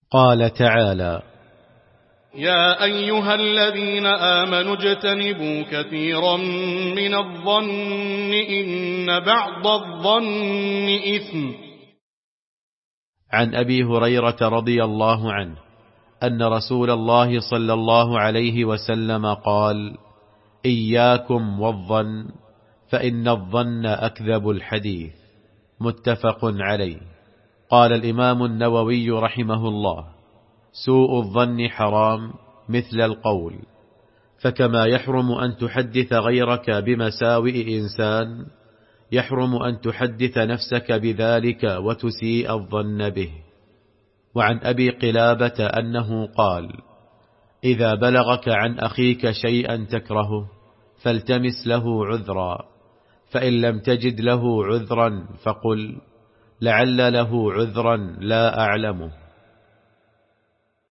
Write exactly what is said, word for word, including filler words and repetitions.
قال تعالى: يا أيها الذين آمنوا اجتنبوا كثيرا من الظن إن بعض الظن إثم. عن أبي هريرة رضي الله عنه أن رسول الله صلى الله عليه وسلم قال: إياكم والظن فإن الظن أكذب الحديث. متفق عليه. قال الإمام النووي رحمه الله: سوء الظن حرام مثل القول، فكما يحرم أن تحدث غيرك بمساوئ إنسان، يحرم أن تحدث نفسك بذلك وتسيء الظن به. وعن أبي قلابة أنه قال: إذا بلغك عن أخيك شيئا تكرهه فالتمس له عذرا، فإن لم تجد له عذرا فقل: لعل له عذرا لا أعلمه.